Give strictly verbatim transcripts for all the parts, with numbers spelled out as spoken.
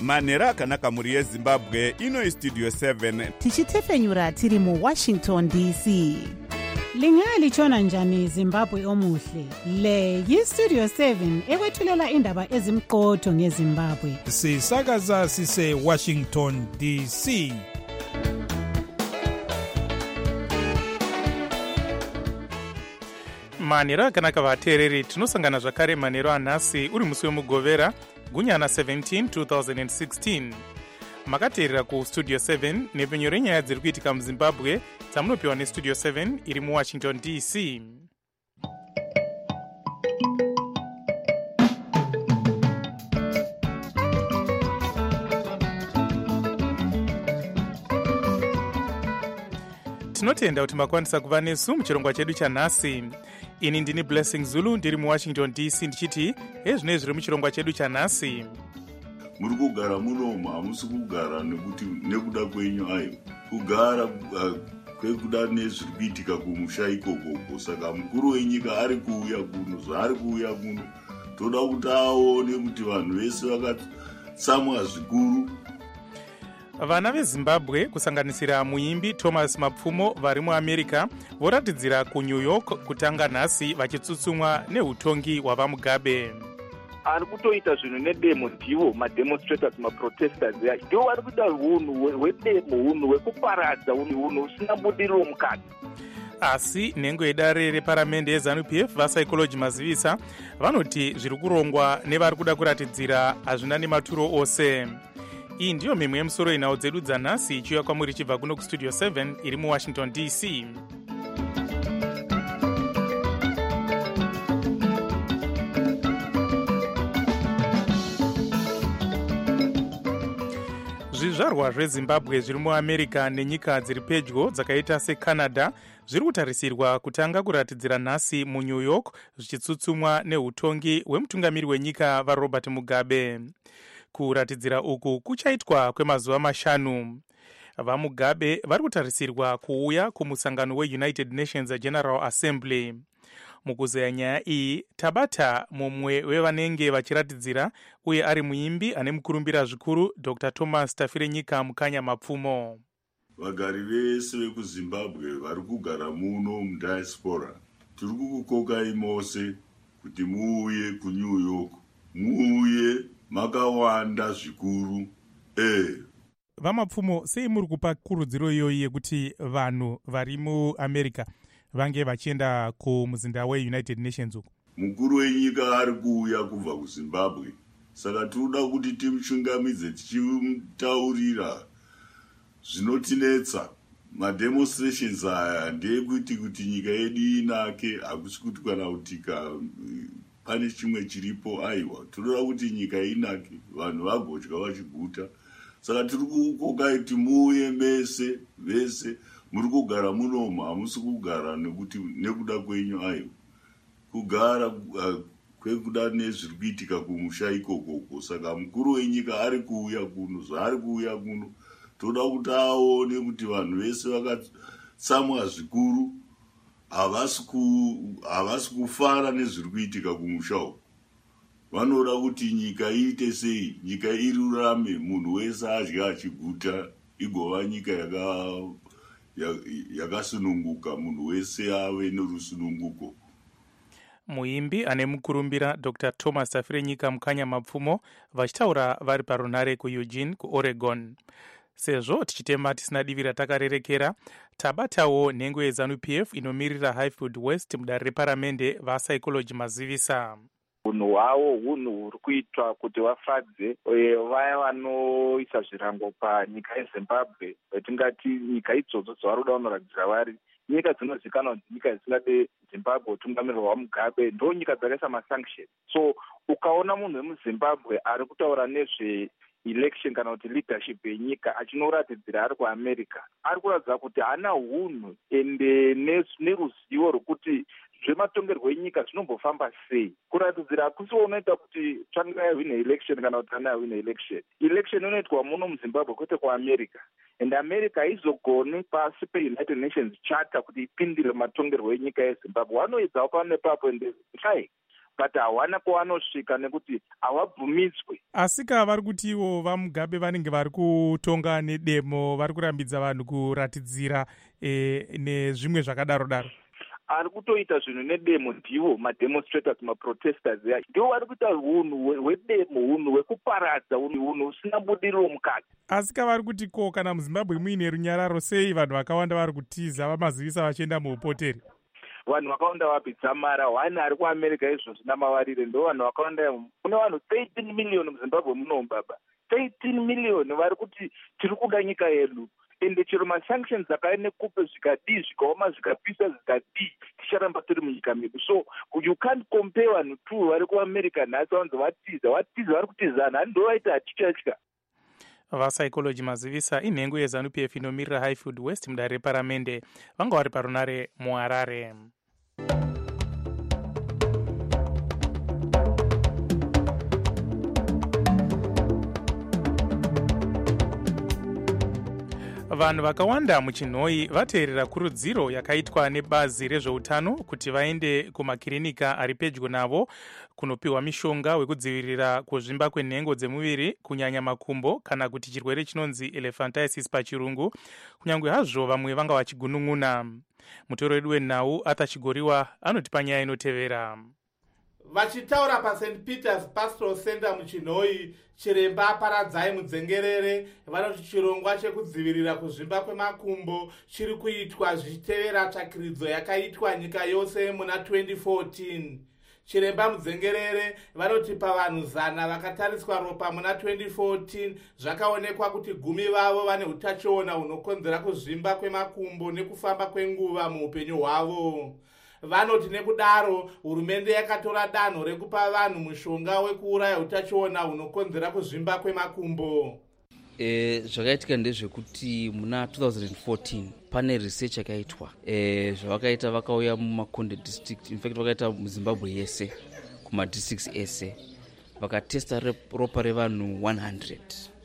manhero akanaka mhuri yezimbabwe. Ino istudio seven tichitefenyura tiri muwashington D C. Lingalitshona njani Zimbabwe omuhle? Le yistudio seven ekwethulela indaba ezimqotho ngeZimbabwe. Sisakaza sise Washington D C. Manhero akanaka vateereri, tinosangana zvakare manhero anhasi uri musi wemugovera gunyana seventeen two thousand sixteen. Makateerera kustudio seven nepenyo renyaya dziri kuitika muzimbabwe dzamunopiwa nestudio seven iri muwashington D C. Tinotenda kuti makwanisa kuva nesu muchirongwa chedu chanhasi. Ini ndini Blessing Zulu ndiri muwashington D C ndichiti ezvinei zviri muchirongwa chedu chanhasi. Muri kugara munomu hamusi kugara nekuti nekuda kwenyu ayo kugara uh, kwekuda nezviri kuitika kumusha ikokoko. Saka mukuru wenyika ari kuuya kuno, zvaari kuuya kuno toda kuti aone kuti vanhu vese vakatsamwa zvikuru. Vana veZimbabwe kusanganisira muimbi Thomas Mapfumo vari muAmerica voratidzira kuNew York kutanga nhasi vachitsutsumwa neutongi hwavamugabe. Ari kutoita zvinhu nedemo ndivo mademonstrators maprotesters ndivo vari kuita hunhu hwedemo, hunhu hwekuparadza, hunhu husina budiriro mukati. Asi nhengo yedare reparamende yeZanu P F vaPsychology Mazivisa vanoti zviri kurongwa nevari kuda kuratidzira hazvina nematuro ose. Iyi ndiyo mimwe yemusoro inhau dzedu dzanhasi ichiuya kwamuri chibva kuno kustudio seven iri muwashington D C. Zvizvarwa zveZimbabwe zviri muAmerica nenyika dziri pedyo dzakaita seCanada zviri kutarisirwa kutanga kuratidzira nhasi muNew York zvichitsutsumwa neutongi hwemutungamiri wenyika vaRobert Mugabe. Kuratidzira uku kuchaitwa kwemazuva mashanu. VaMugabe vari kutarisirwa kuuya kumusangano weUnited Nations General Assembly. Mukuzeya nyaya iyi tabata mumwe wevanenge vachiratidzira uye ari muimbi ane mukurumbira zvikuru Doctor Thomas Tafirenyika Mukanya Mapfumo. Vagari vese vekuZimbabwe vari kugara muno mudiaspora tiri kukukokai mose kuti muuye kuNew York, muuye makawanda zvikuru. Eh VaMapfumo, sei muri kupa kurudziro iyoyi yekuti vanhu vari muAmerica vange vachienda kumuzinda weUnited Nations uku? Mukuru wenyika ari kuuya kubva kuZimbabwe, saka tinoda kuti timuchungamidze tichimutaurira zvinotinetsa. Mademonstrations aya ndeyekuti kuti nyika yedu inake, hakusi kuti kana kutika pane chimwe chiripo aiwa. Tinoda kuti nyika inake, vanhu vagodya vachiguta. Saka tiri kukokai kuti muuye mese vese muri kugara munomu hamusi kugara nekuti nekuda kwenyu ayo kugara uh, kwekuda nezviri kuitika kumusha ikokoko. Saka mukuru wenyika ari kuuya kuno, zvaari kuuya kuno toda kuti aone kuti vanhu vese vakatsamwa zvikuru, havasi kufara nezviri kuitika kumusha uko. Vanoda kuti nyika iite sei, nyika irurame, munhu wese adya achiguta, igova nyika yaka yakasununguka, munhu wese ave nerusununguko. Muimbi ane mukurumbira Doctor Thomas Tafirenyika Mukanya Mapfumo vachitaura vari parunhare kuEugene kuOregon. Sezvo tichitema tisina divi ratakarerekera, tabatawo nhengo yeZanu P F inomirira Highfield West mudare reparamende vaPsychology Mazivisa. Hunhu hwavo hunhu huri kuitwa kuti vafadze vaya vanoisa zvirango panyika yeZimbabwe, vetingati nyika idzodzo dzavari kuda kunoratidzira vari nyika dzinozivikanwa kuti nyika dzisingade Zimbabwe utungamiriro hwaMugabe, ndo nyika dzakaisa masanction. So ukaona munhu wemuZimbabwe ari kutaura nezve election kana kuti leadership yenyika achinoratidzira ari kuAmerica, ari kuratidza kuti hana hunhu ende neruzivo rwekuti zvematongerwo enyika zvinombofamba sei. Kuratidzira hakusiwo unoita kuti tsvanga yahwina election kana kuti hana yahwina election. Election inoitwa muno muZimbabwe kwete kuAmerica. And America haizogoni pasi peUnited Nations Charter kuti ipindire matongerwo enyika yeZimbabwe. Vanoedzawo pano nepapo ende hai but hawana kwavanosvika nekuti havabvumidzwe. asika vari kuti ivo vamugabe vanenge vari kutonga nedemo vari kurambidza vanhu kuratidzira e, nezvimwe zvakadaro daro. Ari kutoita zvinhu nedemo ndivo mademonstrators maprotesters ya ndivo vari kuita unhu hwedemo, unhu hwekuparadza, unhu husina budiriro mukati. asika vari kuti ko kana muzimbabwe muine runyararo sei vanhu vakawanda vari kutiza vamazivisa vachienda muupoteri? Vanhu vakawanda vabvisa mara hwani ari kuamerica izvozvo namavarire ndo vanhu vakawanda. Kune vanhu thirteen million muzimbabwe muno baba, thirteen million vari kuti tiri kuda nyika yedu, ende chero masanctions akaene kupe zvikadii zvikaoma zvikapisa zvikadii ticharamba tiri munyika medu. So you can't compare vanhu two vari kuamerica nhasi vanzi vatiza vatiza vari kutizana hani ndo vaita hatityatya. vapsychology mazivisa inhengo yeZANU P F inomirira Highfield West mudare reparamende vanga vari parunare muharare. vanhu vakawanda muchinhoi vateerera kurudziro yakaitwa nebazi rezveutano kuti vaende kumakirinika ari pedyo navo kunopiwa mishonga wekudzivirira kuzvimba kwenhengo dzemuviri kunyanya makumbo kana kuti chirwere chinonzi elephantiasis pachirungu, kunyange hazvo vamwe vanga vachigunun'una. mutoro wedu wenhau Arthur Chigoriwa anotipa nyaya inotevera. Vachitaura paSaint Peter's Pastoral Center muchinhoi, chiremba Paradzai Mudzengerere vanoti chirongwa chekudzivirira kuzvimba kwemakumbo chiri kuitwa zvichitevera tsvakiridzo yakaitwa nyika yose muna twenty fourteen. Chiremba Mudzengerere vanoti pavanhu zana vakatariswa ropa muna twenty fourteen zvakaonekwa kuti gumi vavo vane utachiona hunokonzera kuzvimba kwemakumbo nekufamba kwenguva muupenyu hwavo. Vanoti nekudaro hurumende yakatora danho rekupa vanhu mushonga wekuuraya utachiona hunokonzera kuzvimba kwemakumbo. E, zvakaitika ndezvekuti muna two thousand fourteen pane research yakaitwa e, zvavakaita vakauya mumakonde district, in fact vakaita muzimbabwe yese kumadistricts ese vakatesta ropa revanhu one hundred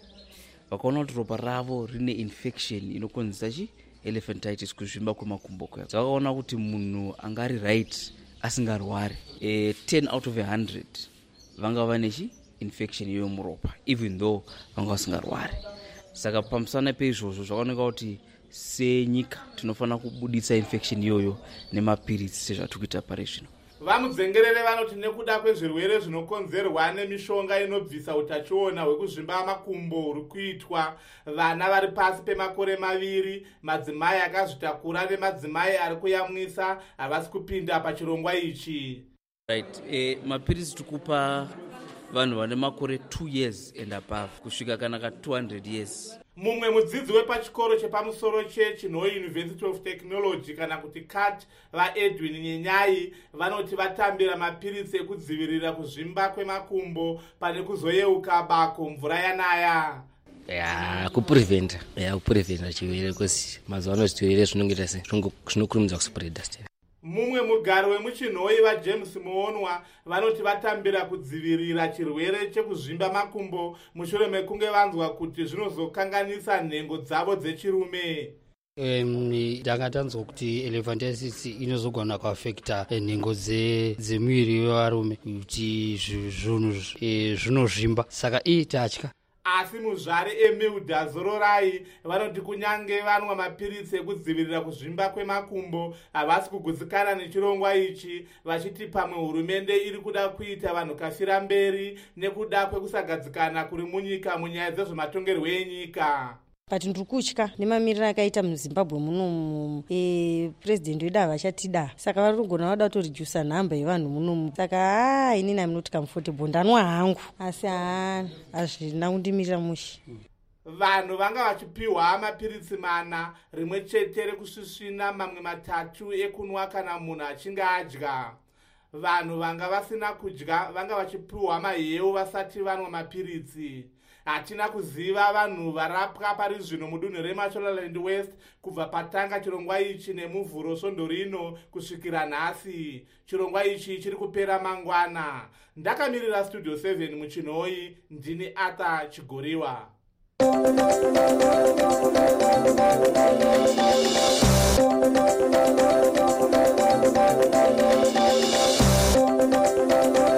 vakaona kuti ropa ravo rine infection inokonzera chi elephantitis kuzvimba kwemakumbo kwavo. Vakaona kuti munhu angari right asingarwari e, ten out of one hundred vanga vane chi infection iyoyo muropa even though vanga vasingarwari. Saka pamusana peizvozvo zvakaoneka kuti senyika tinofanira kubuditsa infection iyoyo nemapiritsi sezvatikuita pari zvino. Vamudzengerere vanoti nekuda kwezvirwere zvinokonzerwa nemishonga inobvisa utachiona hwekuzvimba makumbo huri kuitwa vana vari pasi pemakore maviri, madzimai akazvitakura nemadzimai ari kuyamwisa havasi kupinda pachirongwa ichi. Right, e, mapiritsi tikupa vanhu vane makore two years and above kusvika kana ka two hundred years. Mumwe mudzidzi wepachikoro chepamusoro chechinhoi University of Technology kana kuti C A T vaEdwin Nyenyai vanoti vatambira mapiritsi ekudzivirira kuzvimba kwemakumbo pane kuzoyeuka bako mvura yanaya. Ya kupreventa ya kupreventa chirwere kwesi mazuva ano zvirwere zvinongeta se zvinokurumidza kuspread. Mumwe mugari wemuchinhoi vaJames Muonwa vanoti vatambira kudzivirira chirwere chekuzvimba makumbo mushure mekunge vanzwa kuti zvinozokanganisa nhengo dzavo dzechirume. Ndanga tanzwa kuti elephantiasis inozogona kuafekta nhengo dzemuviri wevarume kuti zvinozvimba, saka iyi tatya. Asi muzvari Emilda Zororai vanoti kunyange vanwa mapiritsi ekudzivirira kuzvimba kwemakumbo havasi kugutsikana nechirongwa ichi, vachiti pamwe hurumende iri kuda kuita vanhu kafira mberi nekuda kwekusagadzikana kuri munyika munyaya dzezvematongerwo enyika. But ndiri kutya nemamiriro akaita muZimbabwe munomu, e, president wedu havachatida, saka vari kugona vada kutorijusa nhamba yevanhu munomu. Saka haa inini aminoti comfortable ndanwa hangu, asi haa hazvina kundimirira mushi. Vanhu vanga vachipiwa mapiritsi mana, rimwe chete rekusvisvina, mamwe matatu ekunwa kana munhu achinge adya. Vanhu vanga vasina kudya vanga vachipiwa maheu vasati vanwa mapiritsi. Hatina kuziva vanhu varapwa pari zvino mudunhu reMashonaland West kubva patanga chirongwa ichi nemuvhuro svondo rino kusvikira nhasi. Chirongwa ichi chiri kupera mangwana. Ndakamirira Studio seven muchinhoi, ndini Arthur Chigoriwa. Thank you.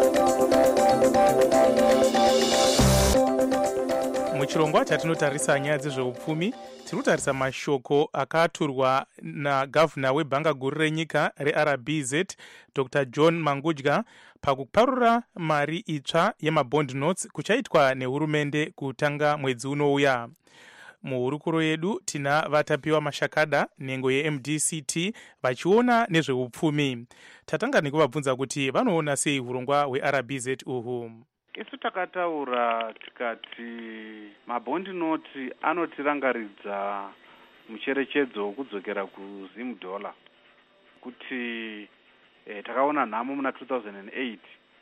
chatinotarisa nyaya dzezveupfumi, tiri kutarisa mashoko akaturwa nagavhuna webhanga guru renyika reR B Z Dr John Mangudya pakuparura mari itsva yemabond notes kuchaitwa nehurumende kutanga mwedzi unouya. Muhurukuro yedu tina vatapiwa mashakada nhengo yeM D C T vachiona nezveupfumi. Tatanga nekuvabvunza kuti vanoona sei urongwa hweR B Z uhu. Isu takataura tikati mabondi noti anotirangaridza mucherechedzo wekudzokera kuzim dollar kuti eh, takaona nhamo muna two thousand eight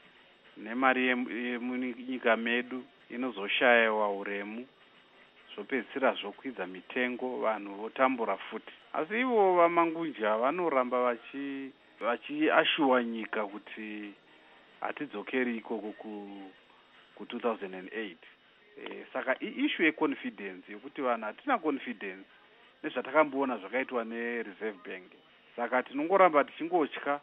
nemari yemunyika medu inozoshayiwa uremu zvopedzisira zvokwidza mitengo, vanhu votambura futi. Asi ivo vaMangudya vanoramba vachi vachiashuwa nyika kuti hatidzokeri ikoko ku ku two thousand eight. Eh, saka issue yeconfidence yokuti vanhu hatina confidence nezvatakamboona zvakaitwa neReserve Bank. Saka tinongoramba tichingotya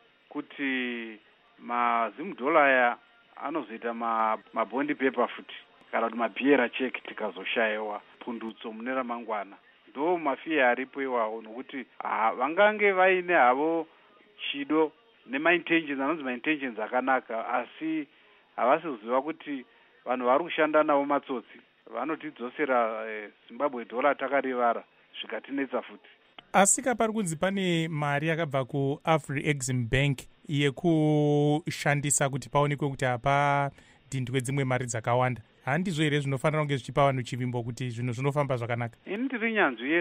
kuti mazim dollar aya anozoita mabondi paper futi kana kuti mabiera check tikazoshayiwa pundutso mune ramangwana. Ndo mafiya aripo iwawo nokuti vangange vaine havo chido nemaintentions, anonzi maintentions akanaka, asi havasi kuziva kuti vanhu vari kushanda navo matsotsi vanotidzosera eh, Zimbabwe dollar takarivara zvikatinetsa futi. Asi kapari kunzi pane mari yakabva kuAfriexim Bank yekushandisa kuti paonekwe kuti hapa dhindwe dzimwe mari dzakawanda. Handizvo here zvinofanira kunge zvichipa vanhu chivimbo kuti zvinhu zvinofamba zvakanaka? Ini ndiri nyanzvi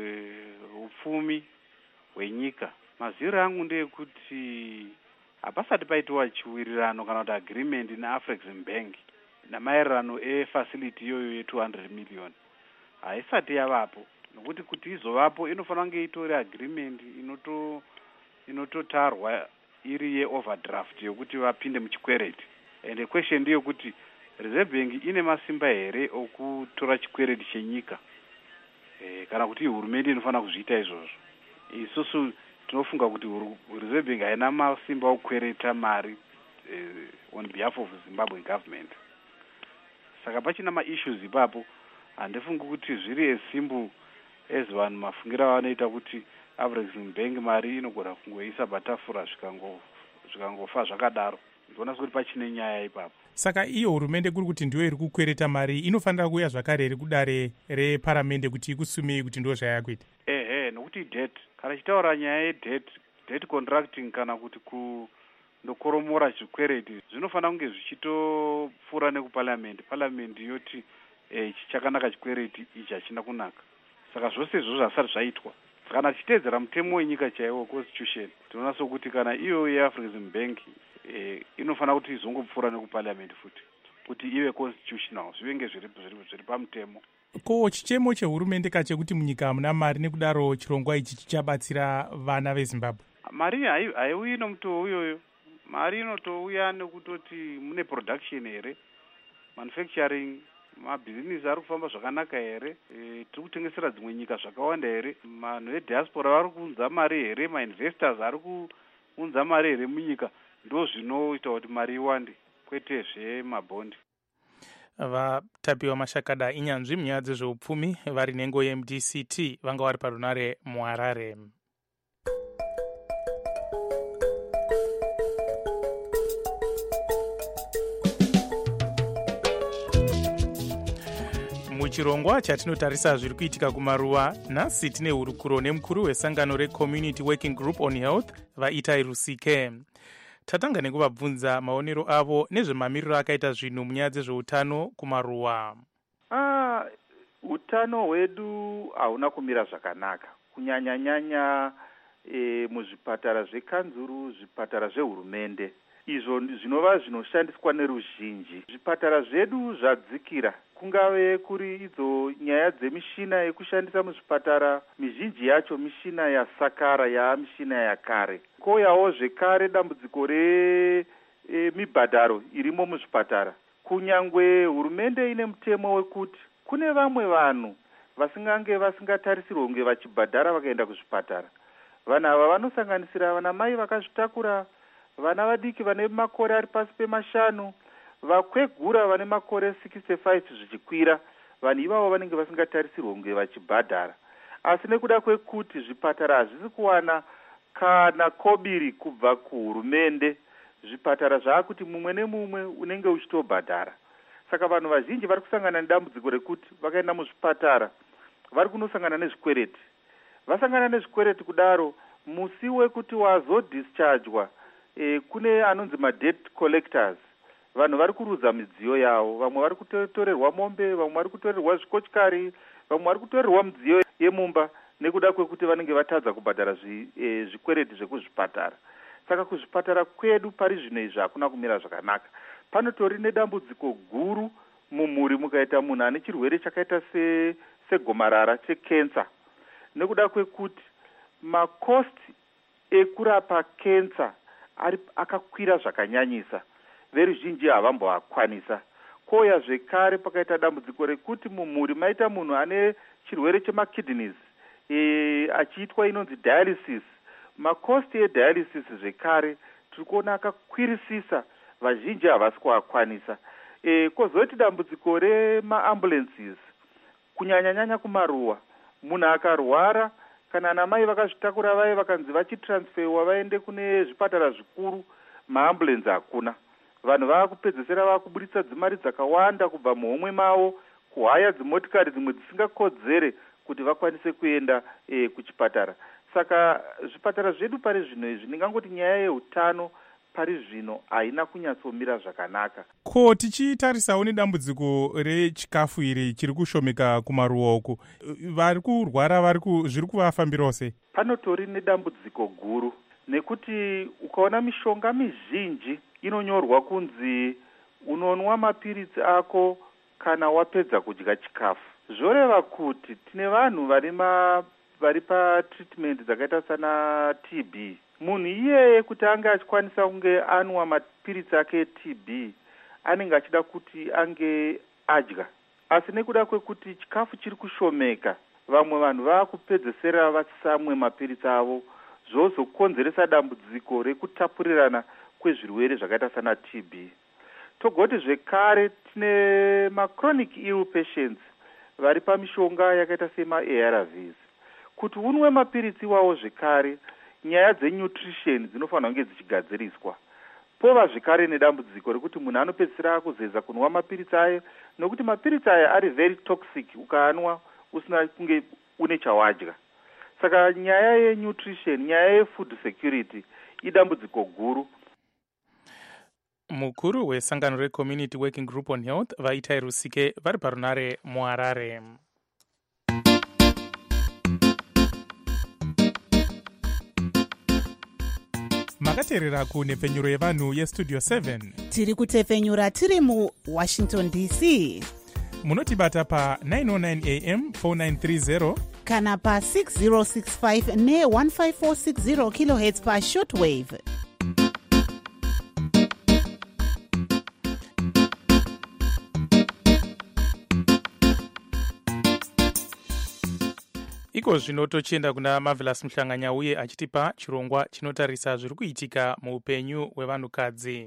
yezveupfumi hwenyika. Maziro angu ndeyekuti hapasati paitiwa chiwirirano kana kuti agreement neAfriexim Bank namaererano efacility iyoyo ye two hundred million haisati yavapo, nokuti kuti izovapo inofanira kunge itori agreement inoto inototarwa iri yeoverdraft yokuti vapinde muchikwereti. And the question ndeyekuti Reserve Bank ine masimba here okutora chikwereti chenyika e, kana kuti hurumende inofanira kuzviita izvozvo. Isusu tinofunga kuti Reserve Bank haina masimba okukwereta mari uh, on behalf of Zimbabwe government. Saka pachina ma-issues ipapo, handifungi kuti zviri esimbu as vanhu mafungira vanoita kuti Afrexim Bank mari inogona kungoisa patafura zvikangofa zvakadaro. Ndinoona kuti pachine nyaya ipapo. Saka iyo hurumende kuri kuti ndiyo iri kukwereta mari inofanira kuuya zvakare iri kudare reparamende kuti ikusumei kuti ndo zvayakuita. Ehe, nokuti debt, kana chitaura nyaya yedebt, debt contracting kana kuti kundokoromora chikwereti zvinofanira kunge zvichitopfuura nekuparliament. Parliament yoti eh, chakanaka chikwereti ichi hachina kunaka. Saka zvose izvozvo zvasati zvaitwa. Kana tichiteedzera mutemo wenyika chaiwo constitution, tinoona sokuti kana iyo yeAfriexim Bank eh, inofanira kuti izongopfuura nekuparliament futi kuti ive constitutional, zvivenge zviri zviri pamutemo. Ko chichemo chehurumende kachekuti munyika hamuna mari nekudaro chirongwa ichi chichabatsira vana veZimbabwe? Mari haiuyi nomutoo uyoyo. Mari inotouya nekutoti mune production here, manufacturing, mabhizinesi ari kufamba zvakanaka here, e, tiri kutengesera dzimwe nyika zvakawanda here, vanhu vediaspora vari kuunza mari here, mainvestors ari kuunza mari here munyika. Ndo zvinoita kuti mari iwande, kwete zvemabondi. Vatapiwa mashakada inyanzvi munyaya dzezveupfumi vari nhengo yeM D C T vanga vari parunare muHarare. Muchirongwa chatinotarisa zviri kuitika kumaruwa, nhasi tine hurukuro nemukuru wesangano reCommunity Working Group on Health vaItai Rusike. Tatanga nekuvabvunza maonero avo nezvemamiriro akaita zvinhu munyaya dzezveutano kumaruwa. Ah, utano hwedu hauna kumira zvakanaka, kunyanya nyanya e, muzvipatara zvekanzuru, zvipatara zvehurumende, izvo zvinova zvinoshandiswa neruzhinji. Zvipatara zvedu zvadzikira, kungave kuri idzo nyaya dzemishina yekushandisa muzvipatara, mizhinji yacho mishina yasakara, yaamishina yakare. Koyawo zvekare dambudziko remibhadharo e, irimo muzvipatara. Kunyangwe hurumende ine mutemo wekuti kune vamwe vanhu vasingange vasingatarisirwe kunge vachibhadhara vakaenda kuzvipatara. Vanhu ava vanosanganisira vana mai vakazvitakura, vana vadiki vane makore ari pasi pemashanu, vakwegura vane makore sixty-five zvichikwira, vanhu ivavo vanenge vasingatarisirwa kunge vachibhadhara. Asi nekuda kwekuti zvipatara hazvisi kuwana kana kobiri kubva kuhurumende, zvipatara zvaakuti mumwe nemumwe unenge uchitobhadhara. Saka vanhu vazhinji vari kusangana nedambudziko rekuti vakaenda muzvipatara vari kunosangana nezvikwereti. Vasangana nezvikwereti kudaro, musi wekuti wazodischargwa e, kune anonzi madebt collectors. Vanhu vari kurudza midziyo yavo, vamwe vari kutorerwa mombe, vamwe vari kutorerwa zvikochikari, vamwe vari kutorerwa midziyo yemumba nekuda kwekuti vanenge vatadza kubhadhara zvi, e, zvikwereti zvekuzvipatara. Saka kuzvipatara kwedu pari zvino izvi hakuna kumira zvakanaka. Panotori nedambudziko guru mumhuri mukaita munhu ane chirwere chakaita se, segomarara chekensa. Nekuda kwekuti makosti ekurapa kensa ari akakwira zvakanyanyisa, veruzhinji havamboakwanisa. Koya zvekare pakaita dambudziko rekuti mumhuri maita munhu ane chirwere chemakidneys e, achiitwa inonzi dialysis. Makosti edialysis zvekare tiri kuona akakwirisisa, vazhinji havasi kuakwanisa. E, kozoti dambudziko remaambulances kunyanya-nyanya kumaruwa. Munhu akarwara kana anamai vakazvitakura vaye vakanzi vachitransferwa vaende kune zvipatara zvikuru, maambulensi hakuna. Vanhu vaakupedzesera vaakubuditsa dzimari dzakawanda kubva muhomwe mavo kuhaya dzimotikari dzimwe dzisingakodzere kuti vakwanise kuenda e, kuchipatara. Saka zvipatara zvedu pari zvino izvi ndingangoti nyaya yeutano pari zvino haina kunyatsomira zvakanaka. Ko tichitarisawo nedambudziko rechikafu iri chiri kushomeka kumaruwa uku, vari kurwara vari ku, zviri kuvafambirawo sei? Panotori nedambudziko guru nekuti ukaona mishonga mizhinji inonyorwa kunzi unonwa mapiritsi ako kana wapedza kudya chikafu. Zvoreva kuti tine vanhu vari ma vari patreatment dzakaita sana T B. Munhu iyeye kuti ange achikwanisa kunge anwa mapiritsi ake T B anenge achida kuti ange adya. Asi nekuda kwekuti chikafu chiri kushomeka, vamwe vanhu vaakupedzesera vasamwe mapiritsi avo, zvozokonzeresa dambudziko rekutapurirana kwezvirwere zvakaita sana T B. Togoti zvekare tine machronic ill patients vari pamishonga yakaita sema A R Vs. Kuti unwe mapiritsi wawo zvekare, nyaya dzenutrition dzinofanira kunge dzichigadziriswa. Pova zvekare nedambudziko rekuti munhu anopedzisira kuzeza kunwa mapiritsi ayo, nokuti mapiritsi aya ari very toxic ukaanwa usina kunge une chawadya. Saka nyaya yenutrition, nyaya yefood security idambudziko guru. Mukuru wesangano reCommunity Working Group on Health Vaitai Rusike vari parunare muHarare. Makateerera kunhepfenyuro yevanhu yestudio seven. Tiri kutefenyura tiri muWashington D C. Munotibata pa nine oh nine A M four nine three zero kana pa six zero six five ne one five four six zero kilohertz pa shortwave. Iko zvino tochienda kuna Marvelous Muhlanganya uye achitipa chirongwa chinotarisa zviri kuitika muupenyu hwevanhukadzi.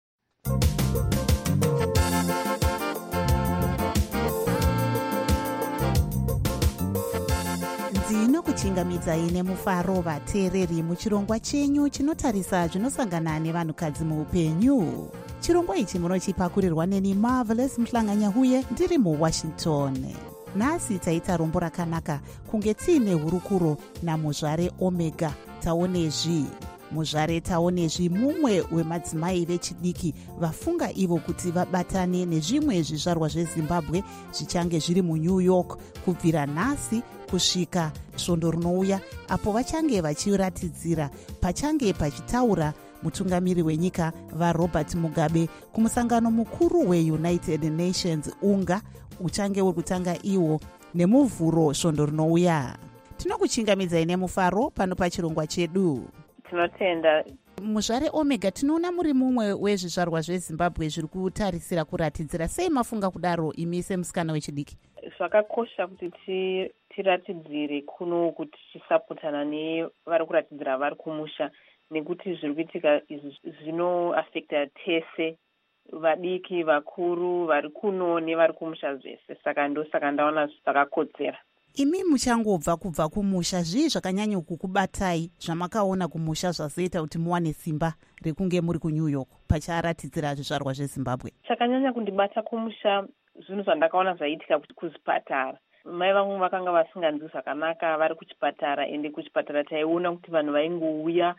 ndinokuchingamidzai nemufaro vateereri muchirongwa chenyu chinotarisa zvinosangana nevanhukadzi muupenyu. Chirongwa ichi munochipakurirwa neni Marvelous Muhlanganya uye ndiri muWashington. Nhasi taita rombo rakanaka kunge tiine hurukuro namuzvare Omega Taonezvi. Muzvare Taonezvi mumwe wemadzimai vechidiki vafunga ivo kuti vabatane nezvimwe zvizvarwa zveZimbabwe zvichange zviri muNew York kubvira nhasi kusvika svondo rinouya, apo vachange vachiratidzira pachange pachitaura mutungamiri wenyika vaRobert Mugabe kumusangano mukuru weUnited Nations unga uchange uri kutanga iwo nemuvhuro svondo rinouya. Tinokuchingamidzai nemufaro pano pachirongwa chedu. Tinotenda. Muzvare Omega, tinoona muri mumwe wezvizvarwa zveZimbabwe zviri kutarisira kuratidzira. Sei mafunga kudaro imi semusikana wechidiki? Zvakakosha kuti tiratidzire kuno kuti tisapotana nevari kuratidzira vari kumusha, nekuti zviri kuitika izvi zvinoafekta tese vadiki vakuru vari kuno nevari kumusha zvese, saka ndosaka ndaona zvakakodzera. Imi muchangobva kubva kumusha, zvii zvakanyanya kukubatai zvamakaona kumusha zvazoita kuti muwane simba rekunge muri kuNew York pacharatidzira zvizvarwa zveZimbabwe? Chakanyanya kundibata kumusha zvinhu zvandakaona zvaiitika kuzvipatara. Mai vangu vakanga vasinganzwi zvakanaka vari kuchipatara, ende kuchipatara taiona kuti vanhu vaingouya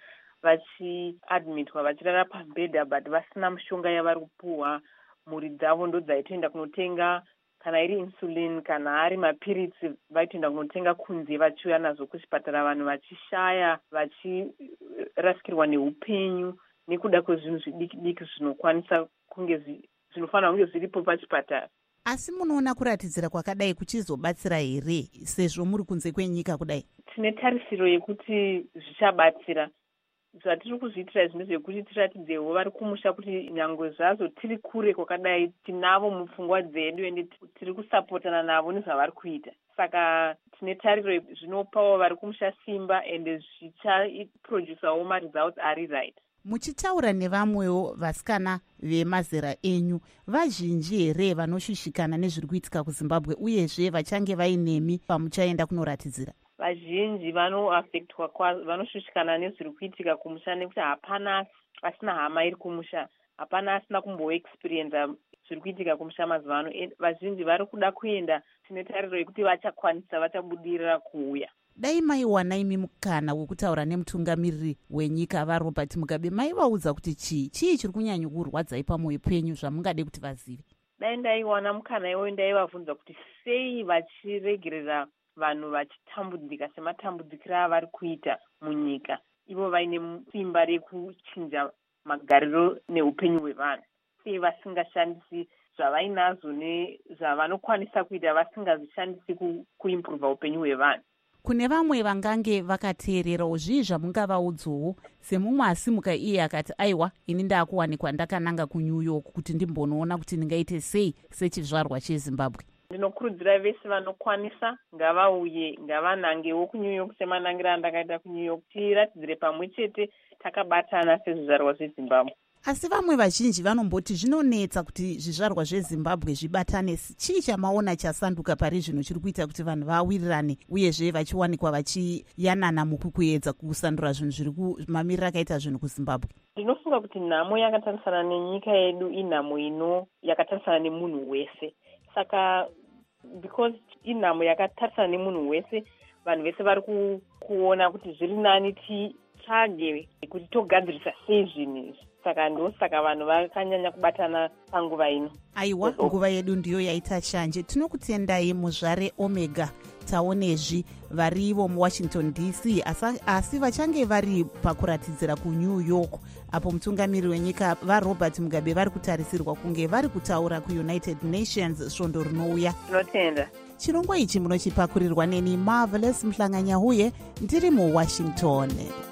vachiadmitwa vachirara pambedha but vasina mishonga yavari kupuhwa. Mhuri dzavo ndo dzaitoenda kunotenga, kana iri insulin kana ari mapiritsi vaitoenda kunotenga kunze vachiuya nazvo kuchipatara, vanhu vachishaya, vachirasikirwa neupenyu nekuda kwezvinhu zvidiki diki zvinokwanisa kunge zvinofanira kunge zviripo pachipatara. Asi munoona kuratidzira kwakadai kuchizobatsira here sezvo muri kunze kwenyika kudai? Tine tarisiro yekuti zvichabatsira. Zvatiri kuzviitira zvinhu zvekuti tiratidzewo vari kumusha kuti nyangwe zvazo tiri kure kwakadai tinavo mupfungwa dzedu ende tiri kusapotana navo nezvavari kuita. Saka tine tariro zvinopawo vari kumusha simba ende zvichaprodusawo maresults ari right. Muchitaura nevamwewo vasikana vemazera enyu, vazhinji here vanoshushikana nezviri kuitika kuZimbabwe uyezve vachange vainemi pamuchaenda kunoratidzira? Vazhinji vanoafektwa, vanoshushikana nezviri kuitika kumusha nekuti hapana asina hama iri kumusha, hapana asina kumboexperienza zviri kuitika kumusha mazuva ano. Vazhinji vari kuda kuenda, tine tariro yekuti vachakwanisa, vachabudirira kuuya. Dai maiwana imi mukana wekutaura nemutungamiriri wenyika vaRobert Mugabe, maivaudza kuti chii chii chiri kunyanya kurwadzai pamwoyo penyu zvamungade kuti vazive? Dai ndaiwana mukana iwo ndaivabvunza kuti sei vachiregerera vanhu vachitambudzika sematambudzikiro avari kuita munyika, ivo vaine simba rekuchinja magariro neupenyu hwevanhu, sei vasingashandisi zvavainazvo nezvavanokwanisa kuita vasingazvishandisi kuimprova upenyu hwevanhu. Kune vamwe vangange vakateererawo, zvii zvamungavaudzowo semumwe asimuka iye akati aiwa ini ndaakuwanikwa ndakananga kuNew York kuti ndimbonoona kuti ndingaite sei sechizvarwa cheZimbabwe? Ndinokurudzira vese vanokwanisa ngavauye, ngavanangewo kuNew York semanangiro andakaita kuNew York, tiratidzire pamwe chete takabatana sezvizvarwa zveZimbabwe. Asi vamwe vazhinji vanomboti zvinonetsa kuti zvizvarwa zveZimbabwe zvibatane. Chii chamaona chasanduka pari zvino chiri kuita kuti vanhu vawirirane uyezve vachiwanikwa vachiyanana mukuedza kusandura zvinhu zviri kumamiriro akaita zvinhu kuZimbabwe? Ndinofunga kuti nhamo yakatarisana nenyika yedu inhamo ino yakatarisana nemunhu wese. Saka because inhamo yakatarisana nemunhu wese, vanhu vese vari kuona kuti zviri nani titsvage kuti togadzirisa sei zvinhu izvi. Saka ndosaka vanhu vakanyanya kubatana panguva ino. Aiwa, nguva yedu ndiyo yaita shanje. Tinokutendai muzvare Omega taonezvi varivo muWashington D C, asi vachange vari pakuratidzira kuNew York, apo mutungamiriri wenyika vaRobert Mugabe vari kutarisirwa kunge vari kutaura kuUnited Nations svondo rinouya. Tinotenda. Chirongwa ichi munochipakurirwa neni Marvelous Mhlanganyahuye ndiri muWashington.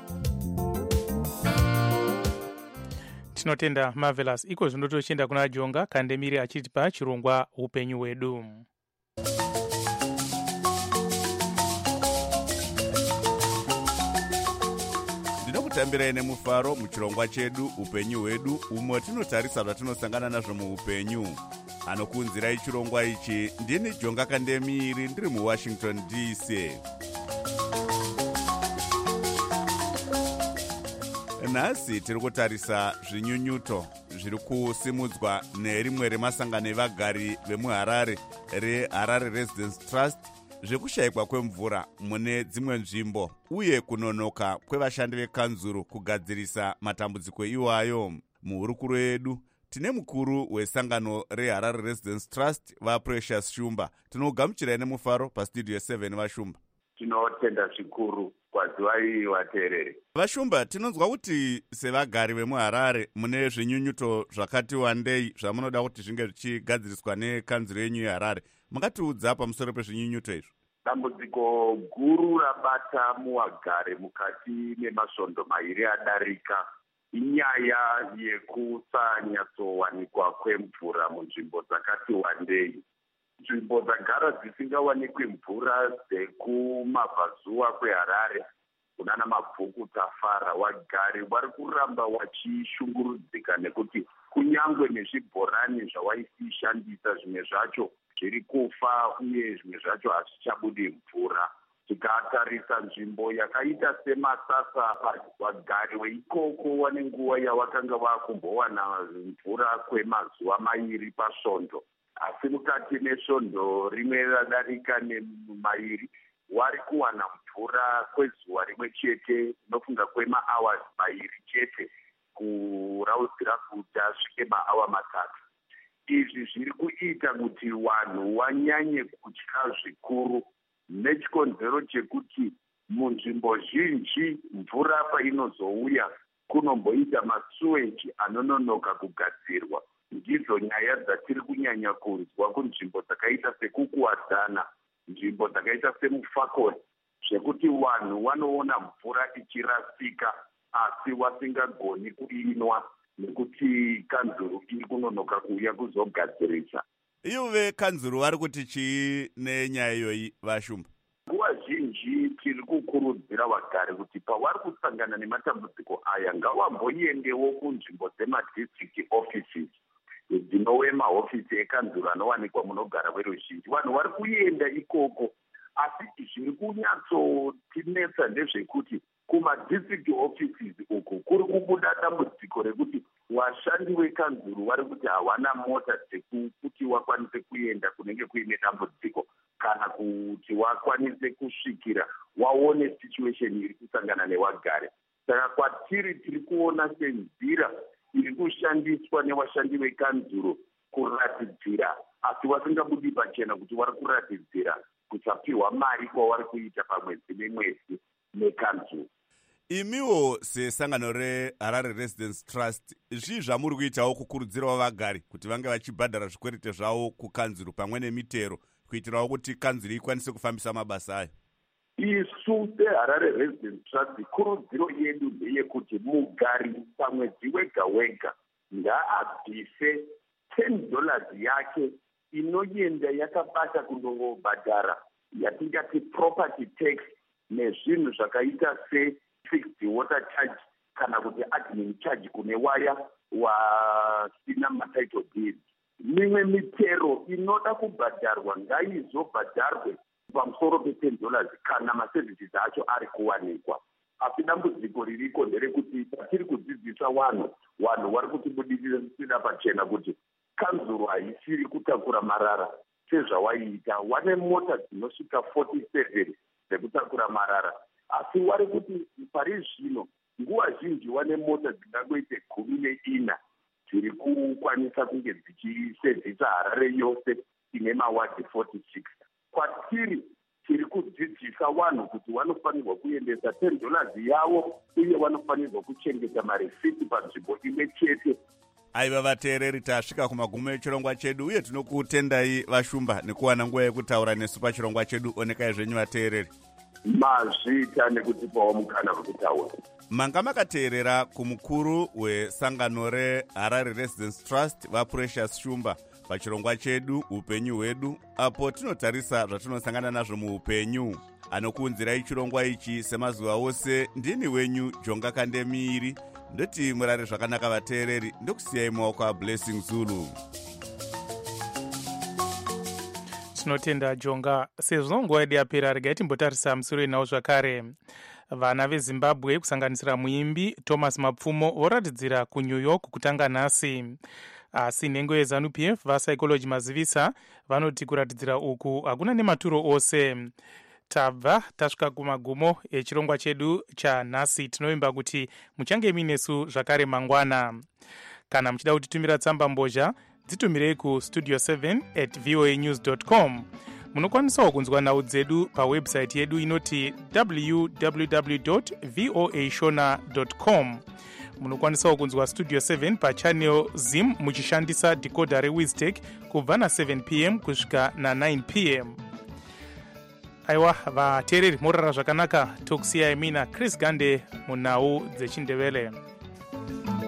Tinotenda Marvelous. Iko zvino tochienda kuna Jonga Kandemiri achitipa chirongwa upenyu hwedu. Ndinokutambirai nemufaro muchirongwa chedu upenyu hwedu, umwe tinotarisa zvatinosangana nazvo muupenyu. Anokunzirai chirongwa ichi ndini Jonga Kandemiri ndiri muWashington D C. Nhasi tiri kutarisa zvinyunyuto zviri kusimudzwa nerimwe remasangano evagari vemuHarare reHarare Residence Trust zvekushayikwa kwemvura mune dzimwe nzvimbo uye kunonoka kwevashandi vekanzuru kugadzirisa matambudziko iwayo. Muhurukuru yedu tine mukuru wesangano reHarare Residence Trust vaPrecious Shumba. Tinogamuchirai nemufaro pastudio seven vaShumba. Tinotenda zvikuru kwazivai vateereri. Vashumba, tinonzwa kuti sevagari vemuHarare mune zvinyunyuto zvakati wandei zvamunoda kuti zvinge zvichigadziriswa nekanzuro yenyu yeHarare. Mungatiudza pamusoro pezvinyunyuto izvo? Dambudziko guru rabata muwagare mukati memasvondo mairi adarika inyaya yekusanyatsowanikwa kwemvura munzvimbo dzakati wandei. Nzvimbo dzagara dzisingawanikwi mvura dzekumabvazuva kweHarare kunana Mabvuku, Tafara, Wagari vari kuramba vachishungurudzika nekuti kunyangwe nezvibhorani zvawaisishandisa zvimwe zvacho zviri kufa uye zvimwe zvacho hazvichabudi mvura. Tikatarisa nzvimbo yakaita semasasa vagari veikoko wane nguva yavakanga vakumbowana mvura kwemazuva mairi pasvondo, asi mukati mesvondo rimwe radarika nemairi wari kuwana mvura kwezuva rimwe chete, inofunga kwemahours mairi chete kuraudzira kuti asvike maawa matatu. Izvi zviri kuita kuti vanhu wanyanye kutya zvikuru nechikonzero chekuti munzvimbo zhinji mvura painozouya kunomboita masuweji anononoka kugadzirwa. Ndidzo nyaya dzatiri kunyanya kunzwa kunzvimbo dzakaita sekukuwadzana, nzvimbo dzakaita semufakoni, zvekuti vanhu vanoona mvura ichirasika asi wasingagoni kuinwa nekuti kanzuru iri kunonoka kuuya kuzogadzirisa. Ivo vekanzuru vari kuti chii nenyaya iyoyi Vashumba? Nguva zhinji tiri kukurudzira vagari kuti pavari kusangana nematambudziko aya ngavamboendewo kunzvimbo dzemadistrict offices dzinove mahofisi ekanzuru anowanikwa munogara veruzhinji. Vanhu vari kuenda ikoko, asi zviri kunyatsotinetsa ndezvekuti kumadistrict offices uku kuri kubuda dambudziko rekuti vashandi vekanzuru vari kuti hawana mota dzekuti wakwanise kuenda kunenge kuine dambudziko kana kuti wakwanise kusvikira waone situation iri kusangana nevagari. Saka kwatiri tiri kuona senzira iri kushandiswa nevashandi vekanzuru kuratidzira, asi vasingabudi pachena kuti vari kuratidzira kusapiwa mari kwavari kuita pamwedzi nemwedzi nekanzuru. Imiwo sesangano reHarare Residence Trust, zvii zvamuri kuitawo kukurudzirawo vagari kuti vange vachibhadhara zvikwerete zvavo kukanzuru pamwe nemitero kuitirawo kuti kanzuru ikwanise kufambisa mabasa ayo? Isu seHarare Residence Trust, kurudziro yedu ndeyekuti mugari pamwedzi wega wega ngaabvise ten dollars yake inoenda yakabata kundobhadhara yatingati property tax nezvinhu zvakaita se fixed water charge kana kuti admin charge kune waya wasina matitle deed. Mimwe mitero inoda kubhadharwa ngaizobhadharwe pamusoro pe ten dollars kana maservices acho ari kuwanikwa. Asi dambudziko ririko nderekuti patiri kudzidzisa vanhu, vanhu vari kutibudisira pachena kuti kanzuru haisiri kutakura marara sezvawaiita. Wane mota dzinosvika forty-seven dzekutakura marara, asi wari kuti pari zvino nguva zhinji wane mota dzingangoite gumi neina dziri kukwanisa kunge dzichisevhisa Harare yose ine mawadi forty-six. Kwatiri tiri kudzidzisa vanhu kuti vanofanirwa kuendesa ten dollars yavo uye vanofanirwa kuchengeta maresiti panzvimbo imwe chete. Aiva vateereri, tasvika kumagumo echirongwa chedu uye tinokutendai Vashumba nekuwana nguva yekutaura nesu pachirongwa chedu. Onekai zvenyu vateereri. Mazvita nekutipawo mukana wekutaura. Manga makateerera kumukuru wesangano reHarare Residence Trust vaPrecious Shumba pachirongwa chedu upenyu hwedu, apo tinotarisa zvatinosangana nazvo muupenyu. Anokuunzirai chirongwa ichi semazuva ose ndini wenyu Jonga Kandemiiri. Ndoti murare zvakanaka vateereri, ndokusiyai mumaoko aBlessing Zulu. Tinotenda Jonga. Sezvo nguva yedu yapera, regai timbotarisa musoro inawo zvakare. Vana veZimbabwe kusanganisira muimbi Thomas Mapfumo voratidzira kuNew York kutanga nhasi. Asi nhengo yeZanu P F vaPsychology Mazivisa vanoti kuratidzira uku hakuna nematuro ose. Tabva tasvika kumagumo echirongwa chedu chanhasi. Tinovimba kuti muchange minesu zvakare mangwana. Kana muchida kutitumira tsamba mbozha, dzitumirei ku studio seven at voa news dot com. Munokwanisawo kunzwa nhau dzedu pawebsite yedu inoti w w w dot voa shona dot com. Munokwanisawo kunzwa studio seven pachannel Zim muchishandisa decoder reWiztech kubva na seven p m kusvika na nine p m. Aiwa vateereri, morara zvakanaka. Tokusiyai mina Chris Gande munhau dzechindevele.